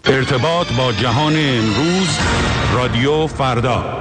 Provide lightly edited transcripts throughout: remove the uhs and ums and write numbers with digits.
ارتباط با جهان امروز، رادیو فردا.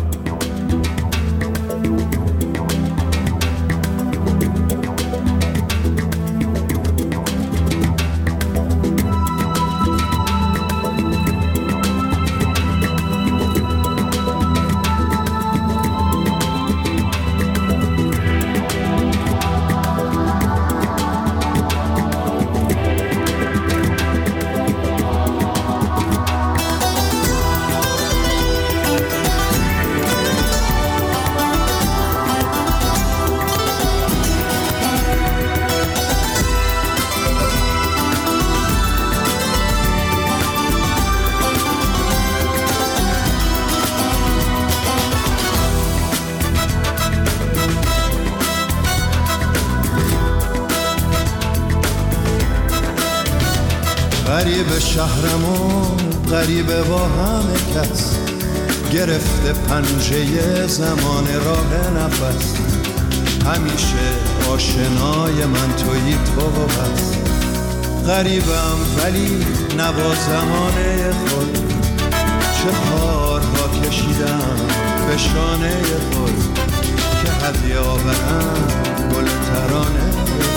غریب شهرمون غریبه با همه کس، گرفته پنجه زمان راه نفس. همیشه آشنای من تویی تو و بس. غریبم ولی نبا زمانه خود، چه کارها کشیدم به شانه خود، که هدیه آورم گل ترانه.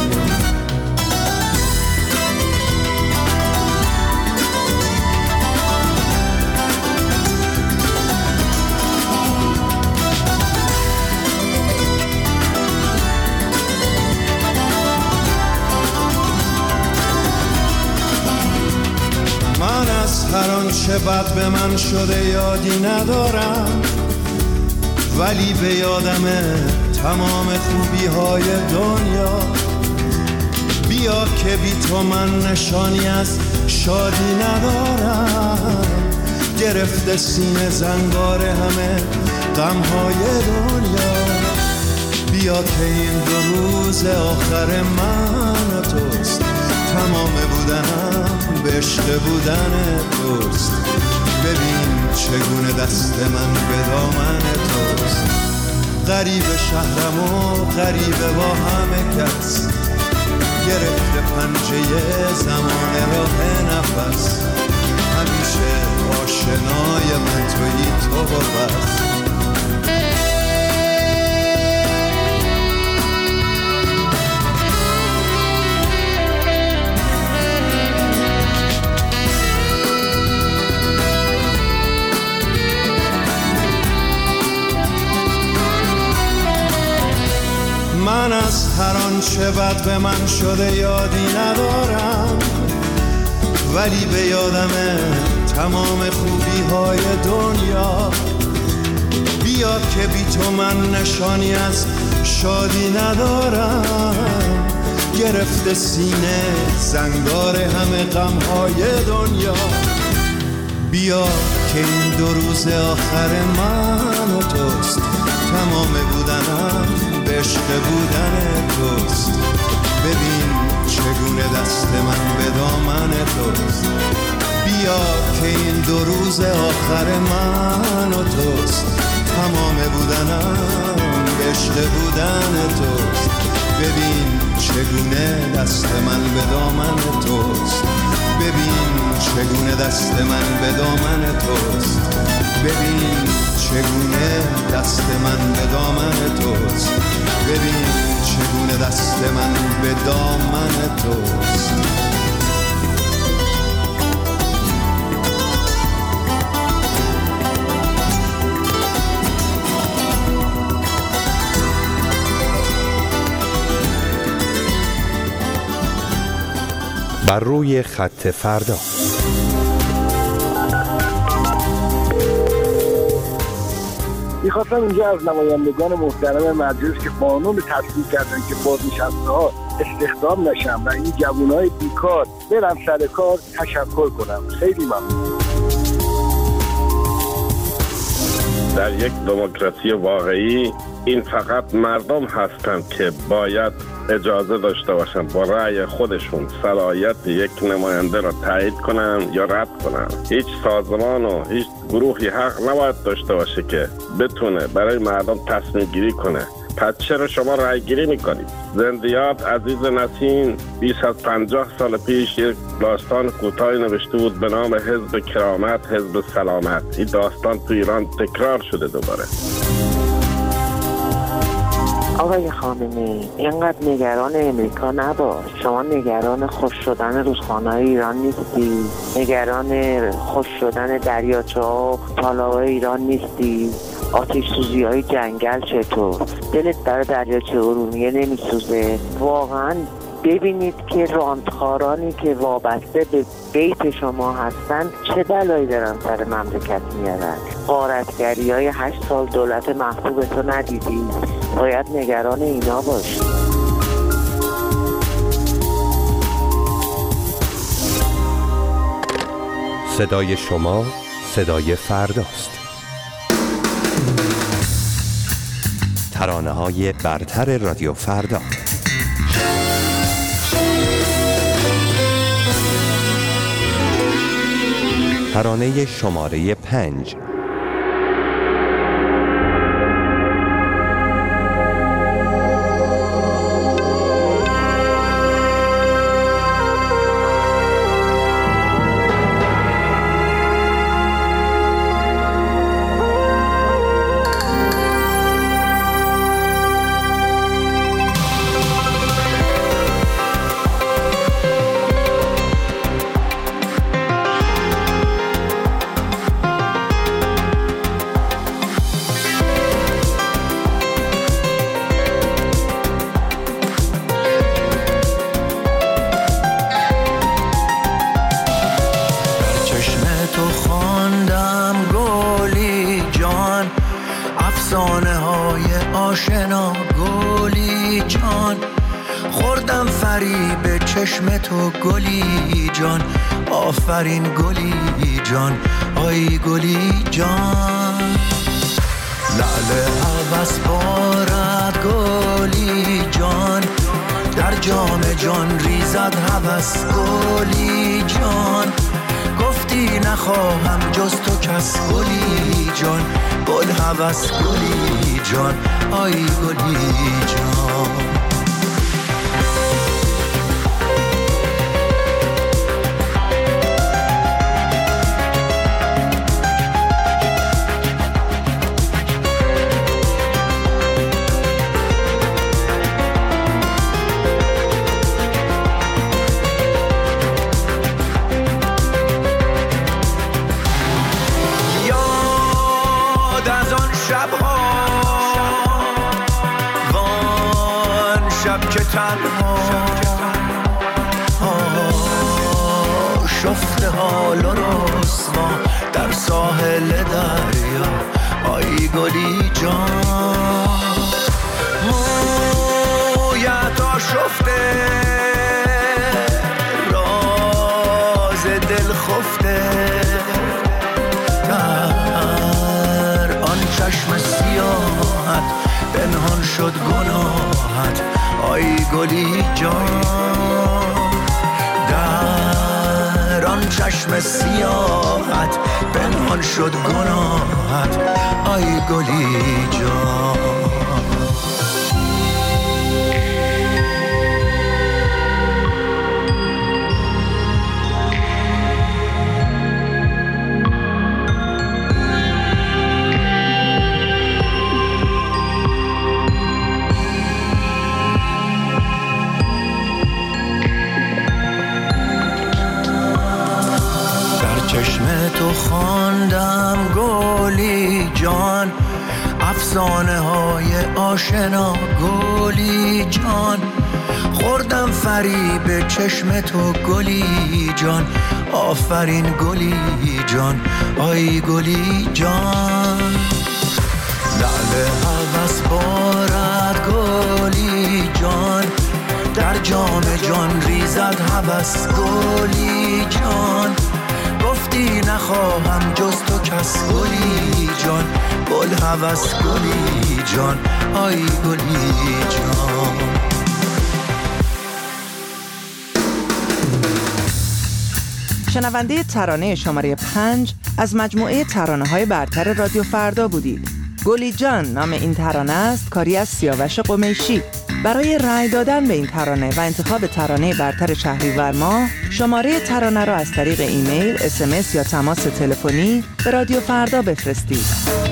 هر آنچه بد به من شده یادی ندارم، ولی به یادمه تمام خوبی های دنیا. بیا که بی تو من نشانی از شادی ندارم، گرفته سینه زنگار همه غم های دنیا. بیا که این دو روز آخر من و توست، تمام بودنم به عشق بودن توست. ببین چگونه دست من به دامن توست. غریب شهرم و غریب با همه کس، گرفته پنجه زمان راه نفس. همیشه آشنای من تویی تو و بس. من از هر آنچه بد به من شده یادی ندارم، ولی به یادمه تمام خوبی های دنیا. بیا که بی تو من نشانی از شادی ندارم، گرفته سینه زنگار همه غم های دنیا. بیا که این دو روز آخر من و توست، تمام بودنم به عشق بودن توست. ببین چگونه دست من به دامن توست. بیا که این دو روز آخر من و توست، تمام بودنم به عشق بودن توست. ببین چگونه دست من به دامن توست. ببین چگونه دست من به دامن توست. ببین چگونه دست من به دامن توست. ببین چگونه دست من به دامن توست. بر روی خط فردا. میخواستم اینجا از نمایندگان محترم مجلس که قانون تصویب کردن که بازنشسته‌ها استخدام نشن و این جوانای بیکار برن سر کار تشکر کنم. خیلی ممنون. در یک دموکراسی واقعی این فقط مردم هستند که باید اجازه داشته باشن با رأی خودشون صلاحیت یک نماینده را تایید کنن یا رد کنن. هیچ سازمان و هیچ گروهی حق نباید داشته باشه که بتونه برای مردم تصمیم گیری کنه پس چرا شما رای گیری میکنید؟ زندیات عزیز نسیم 250 سال پیش یک داستان کوتاهی نوشته بود به نام حزب کرامت، حزب سلامت. این داستان تو ایران تکرار شده دوباره. آقای خامنه‌ای، اینقدر نگران امریکا نباش. شما نگران خوش شدن رودخانه‌های ایران نیستی، نگران خوش شدن دریاچه‌ها و تالاب‌های ایران نیستی. آتش سوزی‌های جنگل چطور؟ دلت برای دریاچه ارومیه نمیسوزه؟ واقعاً ببینید که راندخارانی که وابسته به بیت شما هستن چه بلایی دارن سر مملکت میارن. غارتگری‌های 8 سال دولت محبوب تو ندیدی؟ باید نگران اینا باشی. صدای شما صدای فرداست. ترانه‌های برتر رادیو فردا. ترانه شماره 5. آشنا گلی جان، خوردم فریب چشم تو گلی جان. آفرین گلی جان، آی گلی جان. لعل هوس بارد گلی جان، در جام جان ریزد هوس گلی جان. گفتی نخواهم جز تو کس گلی جان، گل هوس گلی جان، آی گلی جان. شفته حال و رسوا در ساحل دریا، آی گلی جان. مویت آشفته راز دل خفته، در آن چشم سیاحت پنهان شد گناهت، آی گلی جان. در آن چشم سیاحت پنهان شد گناهت، آی گلی جان. چشم تو خواندم گلی جان، افسانه های آشنا گلی جان. خوردم فریب چشم تو گلی جان، آفرین گلی جان، آی گلی جان. لعل هوس بارد گلی جان، در جام جان ریزد هوس گلی جان. گفتی نخواهم جز تو کس گلی جان، گل هوس گلی جان، آی گلی جان. شنونده ترانه شماره 5 از مجموعه ترانه‌های برتر رادیو فردا بودید. گلی جان نام این ترانه است، کاری از سیاوش قمیشی. برای رأی دادن به این ترانه و انتخاب ترانه برتر شهریور ماه، شماره ترانه را از طریق ایمیل، SMS یا تماس تلفنی به رادیو فردا بفرستید.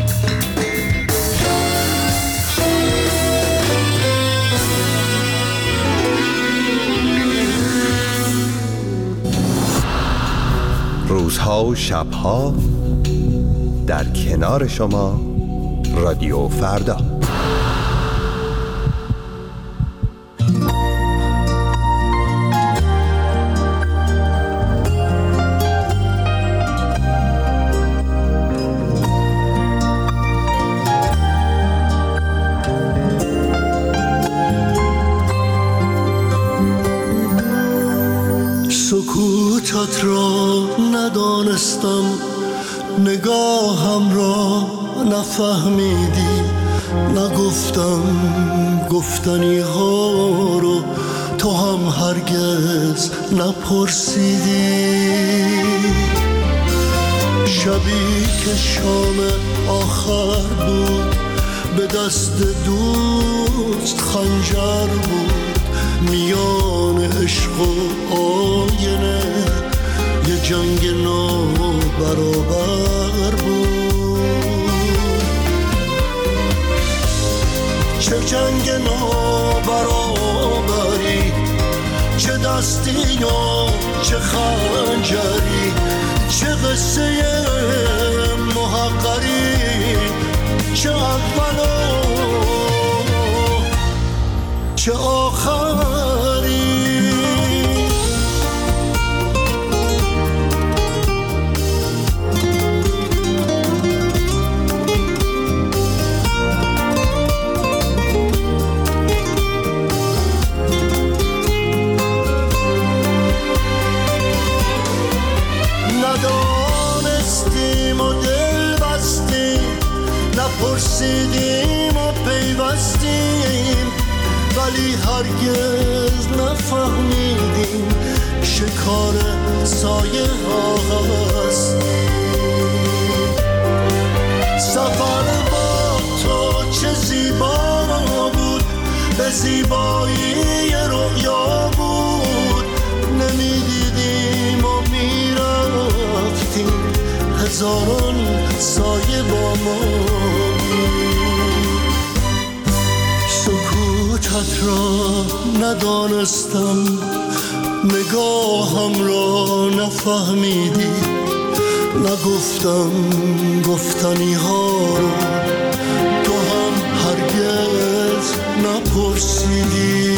روزها و شبها در کنار شما رادیو فردا. سکوتت را ندانستم، نگاهم را نفهمیدی، نگفتم گفتنی ها رو تو هم هرگز نپرسیدی. شبی که شام آخر بود، به دست دوست خنجر بود، میان عشق و آینه یه جنگ نابرابر بود. چه جنگ نابرابری، چه دستی و چه خنجری، چه قصه محقری، چه اول و چه آخری. ندانستیم و دل بستیم، نپرسیدیم و پیوستیم، ولی هرگز نفهمیدیم شکار سایه هستیم. سفر با تو چه زیبا بود، به زیبایی رؤیا بود، نمیدیدیم و میرفتیم، هزاران سایه با ما. سکوتت را ندانستم، نگاهم را نفهمیدی، نگفتم گفتنی ها رو تو هم هرگز نپرسیدی.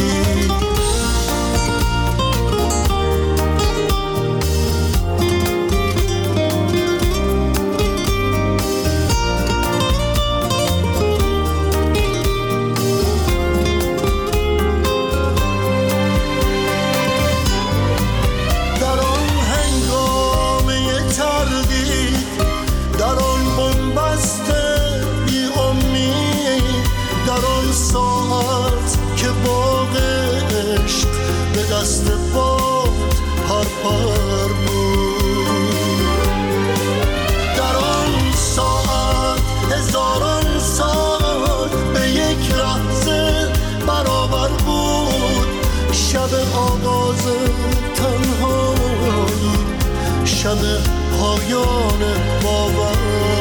دست باد پر پر بود، در آن ساعت هزاران سال به یک لحظه برابر بود. شب آغاز تنهایی، شب پایان باور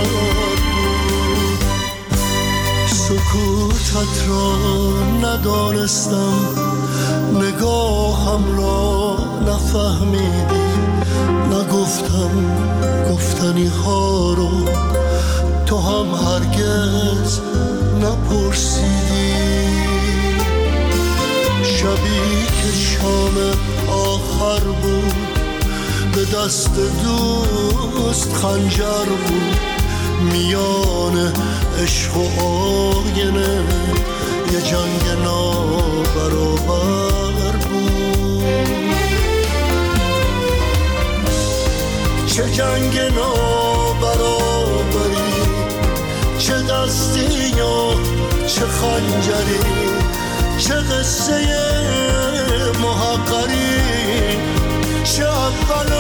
بود. سکوتت را ندانستم، نگاهم را نفهمیدی، نگفتم گفتنی ها رو تو هم هرگز نپرسیدی. شبی که شام آخر بود، به دست دوست خنجر بود، میان عشق و آینه یه جنگ نابرابر بود. چه جنگ نابرابری، چه دستی و چه خنجری، چه قصه محقری، چه اول